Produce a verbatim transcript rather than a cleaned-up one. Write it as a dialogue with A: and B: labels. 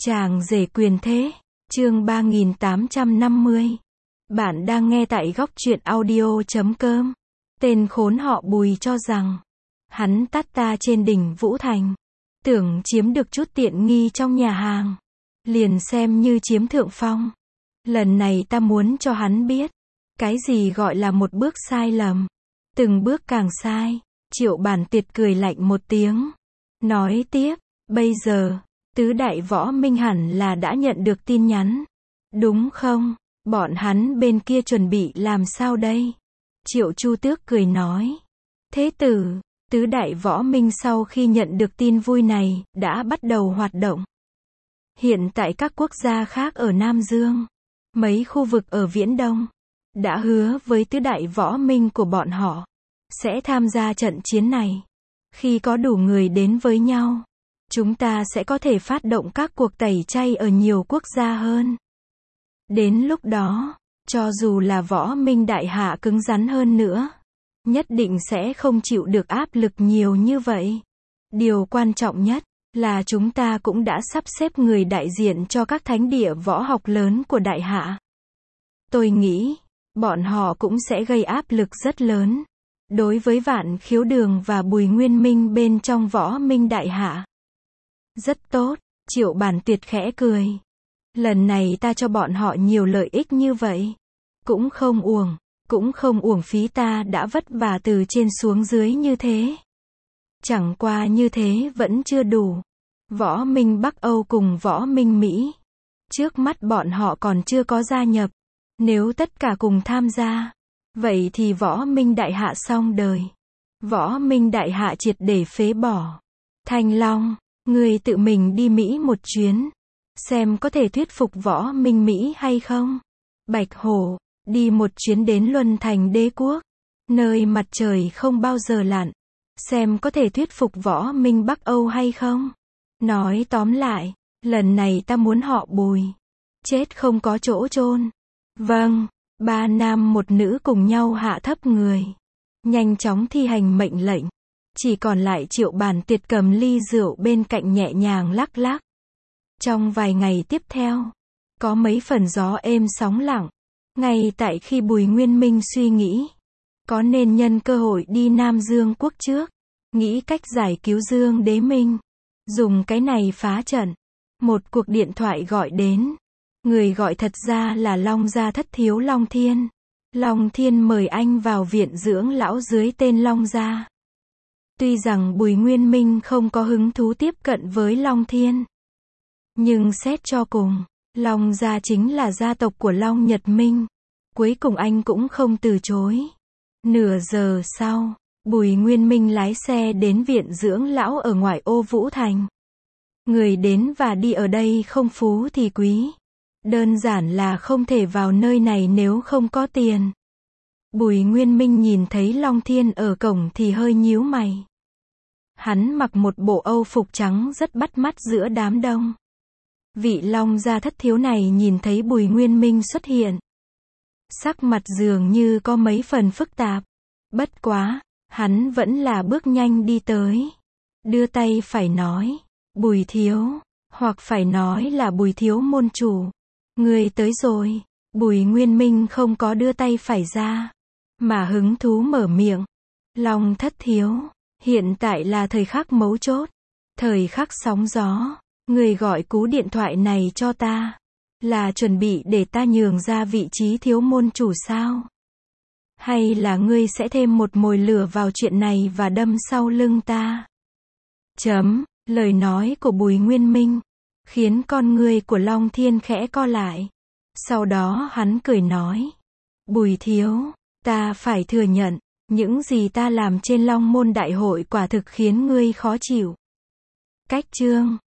A: Chàng rể quyền thế, chương ba nghìn tám trăm năm mươi. Bạn đang nghe tại góc truyện audio chấm com. Tên khốn họ Bùi cho rằng, hắn tát ta trên đỉnh Vũ Thành. Tưởng chiếm được chút tiện nghi trong nhà hàng. Liền xem như chiếm thượng phong. Lần này ta muốn cho hắn biết, cái gì gọi là một bước sai lầm. Từng bước càng sai. Triệu Bản Tiệt cười lạnh một tiếng. Nói tiếp, bây giờ, tứ đại võ minh hẳn là đã nhận được tin nhắn. Đúng không? Bọn hắn bên kia chuẩn bị làm sao đây? Triệu Chu Tước cười nói. Thế tử, tứ đại võ minh sau khi nhận được tin vui này, đã bắt đầu hoạt động. Hiện tại các quốc gia khác ở Nam Dương, mấy khu vực ở Viễn Đông, đã hứa với tứ đại võ minh của bọn họ, sẽ tham gia trận chiến này. Khi có đủ người đến với nhau, chúng ta sẽ có thể phát động các cuộc tẩy chay ở nhiều quốc gia hơn. Đến lúc đó, cho dù là võ minh đại hạ cứng rắn hơn nữa, nhất định sẽ không chịu được áp lực nhiều như vậy. Điều quan trọng nhất là chúng ta cũng đã sắp xếp người đại diện cho các thánh địa võ học lớn của đại hạ. Tôi nghĩ, bọn họ cũng sẽ gây áp lực rất lớn đối với Vạn Khiếu Đường và Bùi Nguyên Minh bên trong võ minh đại hạ. Rất tốt, Triệu Bản Tiệt khẽ cười. Lần này ta cho bọn họ nhiều lợi ích như vậy. Cũng không uổng, cũng không uổng phí ta đã vất vả từ trên xuống dưới như thế. Chẳng qua như thế vẫn chưa đủ. Võ minh Bắc Âu cùng võ minh Mỹ, trước mắt bọn họ còn chưa có gia nhập. Nếu tất cả cùng tham gia, vậy thì võ minh đại hạ xong đời. Võ minh đại hạ triệt để phế bỏ. Thanh Long, người tự mình đi Mỹ một chuyến, xem có thể thuyết phục võ minh Mỹ hay không. Bạch Hổ, đi một chuyến đến Luân Thành Đế Quốc, nơi mặt trời không bao giờ lặn, xem có thể thuyết phục võ minh Bắc Âu hay không. Nói tóm lại, lần này ta muốn họ Bùi chết không có chỗ chôn. Vâng, ba nam một nữ cùng nhau hạ thấp người, nhanh chóng thi hành mệnh lệnh. Chỉ còn lại Triệu Bản Tiệt cầm ly rượu bên cạnh nhẹ nhàng lắc lắc. Trong vài ngày tiếp theo, có mấy phần gió êm sóng lặng. Ngay tại khi Bùi Nguyên Minh suy nghĩ, có nên nhân cơ hội đi Nam Dương quốc trước, nghĩ cách giải cứu Dương Đế Minh, dùng cái này phá trận. Một cuộc điện thoại gọi đến. Người gọi thật ra là Long Gia thất thiếu Long Thiên. Long Thiên mời anh vào viện dưỡng lão dưới tên Long Gia. Tuy rằng Bùi Nguyên Minh không có hứng thú tiếp cận với Long Thiên, nhưng xét cho cùng, Long Gia chính là gia tộc của Long Nhật Minh. Cuối cùng anh cũng không từ chối. Nửa giờ sau, Bùi Nguyên Minh lái xe đến viện dưỡng lão ở ngoại ô Vũ Thành. Người đến và đi ở đây không phú thì quý. Đơn giản là không thể vào nơi này nếu không có tiền. Bùi Nguyên Minh nhìn thấy Long Thiên ở cổng thì hơi nhíu mày. Hắn mặc một bộ âu phục trắng rất bắt mắt giữa đám đông. Vị Long Gia thất thiếu này nhìn thấy Bùi Nguyên Minh xuất hiện, sắc mặt dường như có mấy phần phức tạp. Bất quá, hắn vẫn là bước nhanh đi tới. Đưa tay phải nói, Bùi thiếu, hoặc phải nói là Bùi thiếu môn chủ. Người tới rồi. Bùi Nguyên Minh không có đưa tay phải ra, mà hứng thú mở miệng. Long thất thiếu, hiện tại là thời khắc mấu chốt, thời khắc sóng gió. Người gọi cú điện thoại này cho ta, là chuẩn bị để ta nhường ra vị trí thiếu môn chủ sao? Hay là ngươi sẽ thêm một mồi lửa vào chuyện này và đâm sau lưng ta? Chấm, lời nói của Bùi Nguyên Minh khiến con ngươi của Long Thiên khẽ co lại. Sau đó hắn cười nói, Bùi thiếu, ta phải thừa nhận, những gì ta làm trên Long Môn Đại hội quả thực khiến ngươi khó chịu. Cách chương